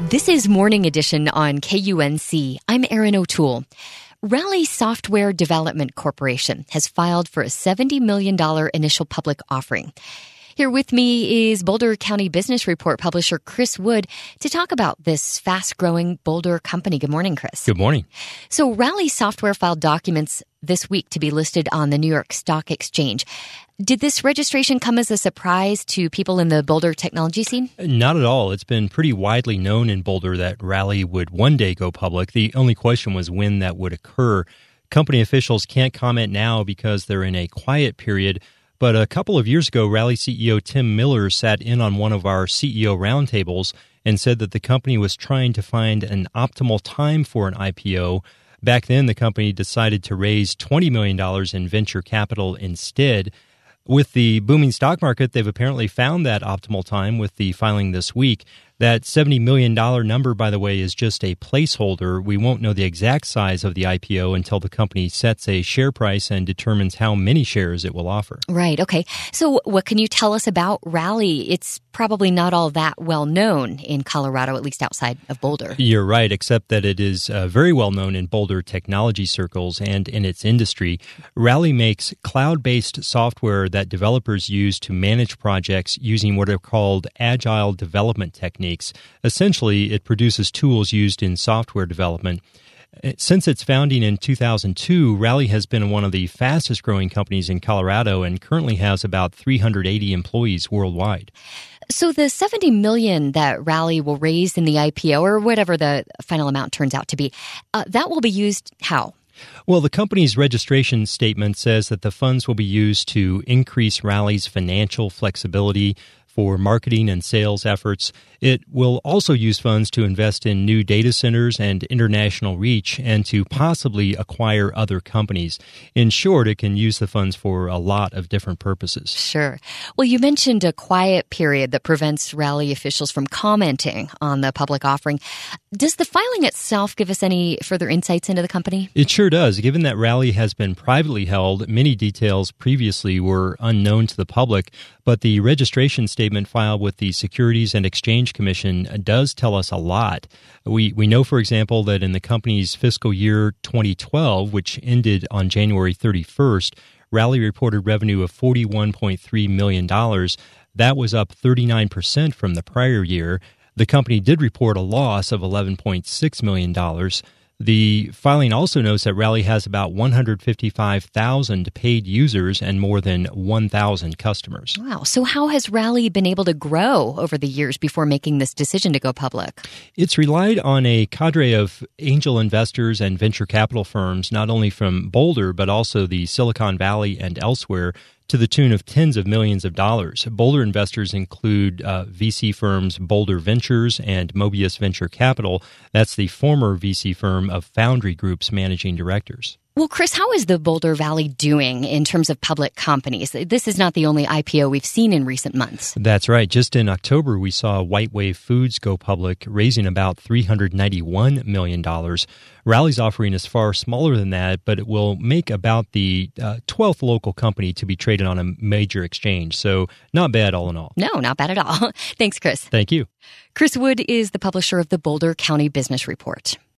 This is Morning Edition on KUNC. I'm Erin O'Toole. Rally Software Development Corporation has filed for a $70 million initial public offering. Here with me is Boulder County Business Report publisher Chris Wood to talk about this fast-growing Boulder company. Good morning, Chris. Good morning. So Rally Software filed documents this week to be listed on the New York Stock Exchange. Did this registration come as a surprise to people in the Boulder technology scene? Not at all. It's been pretty widely known in Boulder that Rally would one day go public. The only question was when that would occur. Company officials can't comment now because they're in a quiet period. But a couple of years ago, Rally CEO Tim Miller sat in on one of our CEO roundtables and said that the company was trying to find an optimal time for an IPO. Back then, the company decided to raise $20 million in venture capital instead. With the booming stock market, they've apparently found that optimal time with the filing this week. That $70 million number, by the way, is just a placeholder. We won't know the exact size of the IPO until the company sets a share price and determines how many shares it will offer. Right. Okay. So what can you tell us about Rally? It's probably not all that well known in Colorado, at least outside of Boulder. You're right, except that it is very well known in Boulder technology circles and in its industry. Rally makes cloud-based software that developers use to manage projects using what are called agile development techniques. Essentially, it produces tools used in software development. Since its founding in 2002, Rally has been one of the fastest growing companies in Colorado and currently has about 380 employees worldwide. So the $70 million that Rally will raise in the IPO, or whatever the final amount turns out to be, that will be used how? Well, the company's registration statement says that the funds will be used to increase Rally's financial flexibility for marketing and sales efforts. It will also use funds to invest in new data centers and international reach and to possibly acquire other companies. In short, it can use the funds for a lot of different purposes. Sure. Well, you mentioned a quiet period that prevents Rally officials from commenting on the public offering. Does the filing itself give us any further insights into the company? It sure does. Given that Rally has been privately held, many details previously were unknown to the public, but the registration statement filed with the Securities and Exchange Commission does tell us a lot. We know, for example, that in the company's fiscal year 2012, which ended on January 31st, Rally reported revenue of $41.3 million. That was up 39% from the prior year. The company did report a loss of $11.6 million. The filing also notes that Rally has about 155,000 paid users and more than 1,000 customers. Wow. So how has Rally been able to grow over the years before making this decision to go public? It's relied on a cadre of angel investors and venture capital firms, not only from Boulder, but also the Silicon Valley and elsewhere, to the tune of tens of millions of dollars. Boulder investors include VC firms Boulder Ventures and Mobius Venture Capital. That's the former VC firm of Foundry Group's managing directors. Well, Chris, how is the Boulder Valley doing in terms of public companies? This is not the only IPO we've seen in recent months. That's right. Just in October, we saw White Wave Foods go public, raising about $391 million. Rally's offering is far smaller than that, but it will make about the 12th local company to be traded on a major exchange. So not bad all in all. No, not bad at all. Thanks, Chris. Thank you. Chris Wood is the publisher of the Boulder County Business Report.